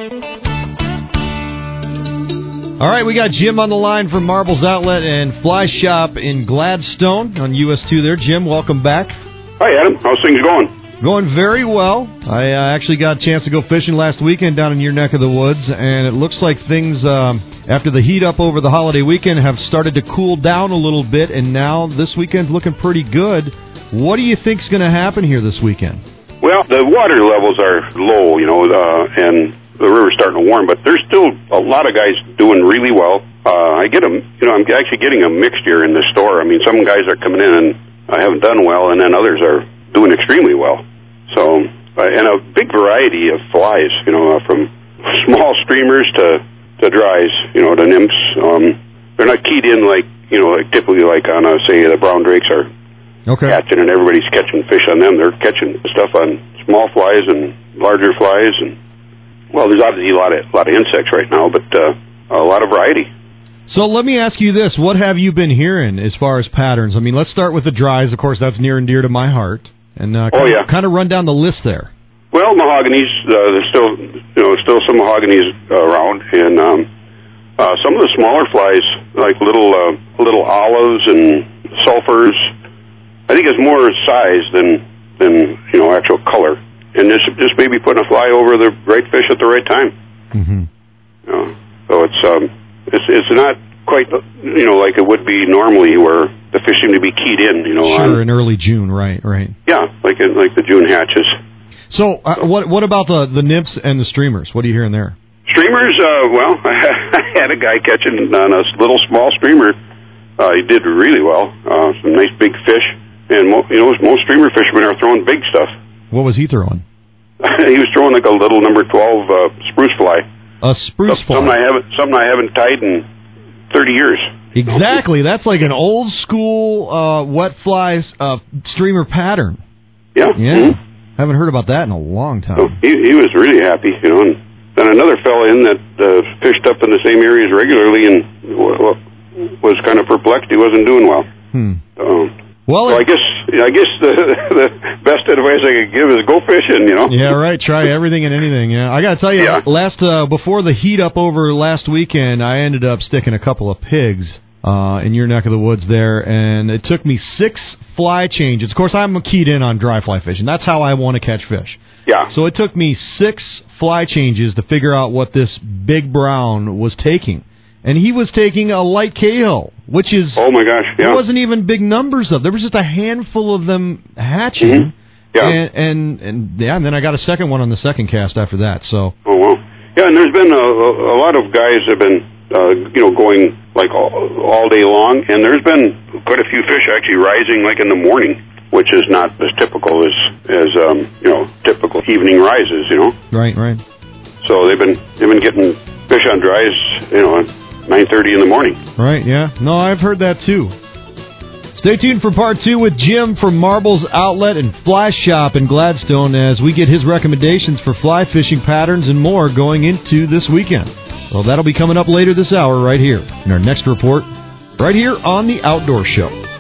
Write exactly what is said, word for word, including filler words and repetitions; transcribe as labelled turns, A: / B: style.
A: All right, we got Jim on the line from Marbles Outlet and Fly Shop in Gladstone on U S two there. Jim, welcome back.
B: Hi, Adam. How's things going?
A: Going very well. I uh, actually got a chance to go fishing last weekend down in your neck of the woods, and it looks like things, um, after the heat up over the holiday weekend, have started to cool down a little bit, and now this weekend's looking pretty good. What do you think's going to happen here this weekend?
B: Well, the water levels are low, you know, uh, and the river's starting to warm, but there's still a lot of guys doing really well. Uh, I get them, you know, I'm actually getting a mixture in the store. I mean, some guys are coming in and I haven't done well, and then others are doing extremely well. So, uh, and a big variety of flies, you know, uh, from small streamers to, to dries, you know, to nymphs. Um, they're not keyed in like, you know, like typically like on, uh, say, the brown drakes are okay. catching, and everybody's catching fish on them. They're catching stuff on small flies and larger flies, and, well, there's obviously a lot of, a lot of insects right now, but uh, a lot of variety.
A: So let me ask you this. What have you been hearing as far as patterns? I mean, let's start with the dries. Of course, that's near and dear to my heart. And uh, kind,
B: oh, yeah.
A: of, kind of run down the list there.
B: Well, mahoganies, uh, there's still, you know, still some mahoganies uh, around, and um, uh, some of the smaller flies, like little uh, little olives and sulfurs. I think it's more size than than you know actual color, and just just maybe putting a fly over the right fish at the right time.
A: Mm-hmm.
B: You know, so it's um, it's it's not quite you know like it would be normally where the fish seem to be keyed in, you know.
A: Sure,
B: on,
A: in early June, right, right.
B: Yeah, like in, like the June hatches.
A: So, uh, what what about the, the nymphs and the streamers? What are you hearing there?
B: Streamers, uh, well, I had a guy catching on a little small streamer. Uh, he did really well. Uh, some nice big fish, and mo- you know, most streamer fishermen are throwing big stuff.
A: What was he throwing?
B: He was throwing like a little number twelve uh, spruce fly.
A: A spruce
B: so,
A: fly.
B: Something I haven't, something I haven't tied in thirty years.
A: Exactly. That's like an old school uh, wet flies uh, streamer pattern.
B: Yeah.
A: Yeah.
B: Mm-hmm.
A: Haven't heard about that in a long time.
B: So he, he was really happy, you know. And then another fella in that uh, fished up in the same areas regularly and well, was kind of perplexed. He wasn't doing well.
A: Hmm.
B: Um,
A: well,
B: so I guess I guess the, the best advice I could give is go fishing, you know.
A: Yeah, right. Try everything and anything. Yeah, I got to tell you, yeah. last uh, before the heat up over last weekend, I ended up sticking a couple of pigs uh, in your neck of the woods there, and it took me six fly changes. Of course, I'm keyed in on dry fly fishing. That's how I want to catch fish.
B: Yeah.
A: So it took me six fly changes to figure out what this big brown was taking. And he was taking a light Cahill, which is...
B: Oh, my gosh, yeah.
A: There wasn't even big numbers of. There was just a handful of them hatching.
B: Mm-hmm. Yeah.
A: And, and, and, yeah, and then I got a second one on the second cast after that, so...
B: Oh, wow. Yeah, and there's been a, a lot of guys have been, uh, you know, going, like, all, all day long, and there's been quite a few fish actually rising, like, in the morning, which is not as typical as, as um, you know, typical evening rises, you know?
A: Right, right.
B: So they've been, they've been getting fish on dries, you know, nine thirty in the morning.
A: Right, yeah. No, I've heard that too. Stay tuned for part two with Jim from Marbles Outlet and Fly Shop in Gladstone as we get his recommendations for fly fishing patterns and more going into this weekend. Well, that'll be coming up later this hour right here in our next report, right here on The Outdoor Show.